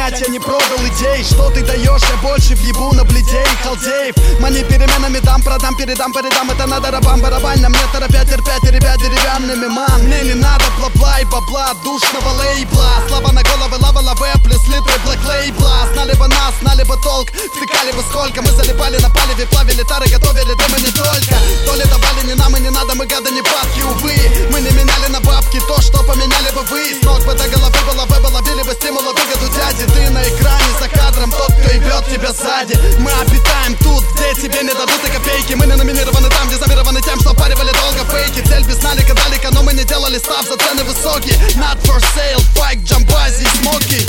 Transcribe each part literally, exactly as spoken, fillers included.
понять, я не продал идей. Что ты даешь, я больше въебу на бледей, халдеев. Мани переменами дам, продам, передам, передам. Это надо рабам, барабаням, мне торопять, терпять, и ребят деревянными, ман. Мне не надо бла-бла и бабла, душного лейбла. Слава на головы, лава лаве, плюс литры блэк лейбла. Знали бы нас, знали бы толк, втыкали бы сколько. Мы залипали на палеве, плавили тары, готовили дымы не только. То ли давали не нам и не надо, мы гады не падки, увы. Мы не меняли на бабки то, что поменяли бы вы. С ног бы до головы было бы, ловили бы стимула выгоду дяди. Ты на экране за кадром, тот, кто ебет тебя сзади. Мы обитаем тут, где тебе не дадут и копейки. Мы не номинированы там, где замированы тем, что паривали долго фейки. Цель без налика далека, но мы не делали став за цены высокие. Not for sale, Файк, Джамбази, Смоки.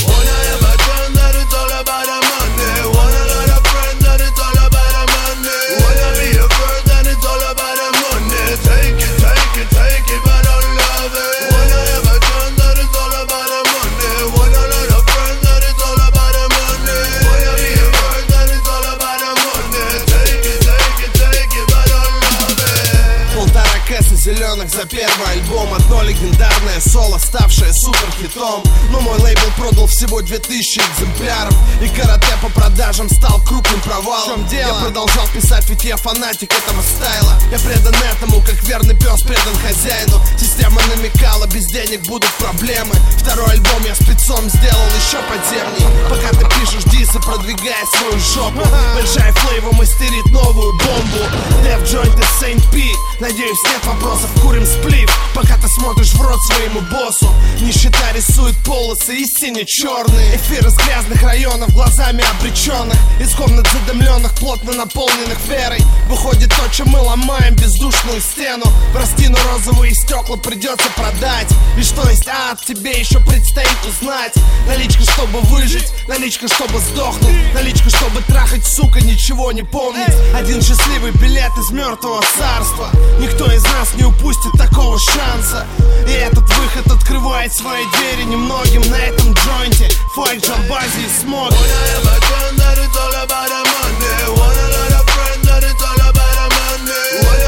Зеленых за первый альбом. Одно легендарное соло, ставшее суперхитом. Но мой лейбл продал всего две тысячи экземпляров. И карате по продажам стал крупным провалом. В чем дело? Я продолжал писать, ведь я фанатик этого стайла. Я предан этому, как верный пес предан хозяину. Система намекала, без денег будут проблемы. Второй альбом я спецом сделал еще подземней. Пока ты пишешь дисы, продвигая свою жопу. Большая флейва мастерит новую бомбу. Дев Джойнт и Сейнт Пи. Надеюсь, нет вопросов. Курим сплив, пока ты смотришь в рот своему боссу. Нищета рисует полосы и сине-черные. Эфир из грязных районов глазами обреченных. Из комнат задымленных, плотно наполненных верой. Выходит то, чем мы ломаем бездушную стену. Прости, но розовые стекла придется продать. И что есть ад, тебе еще предстоит узнать. Наличка, чтобы выжить, наличка, чтобы сдохнуть. Наличка, чтобы трахать, сука, ничего не помнить. Один счастливый билет из мертвого царства. Никто из нас не упустит такого шанса. И этот выход открывает свои двери немногим на этом джойнте. Файк, Джамбази и Смоки. Wanna have a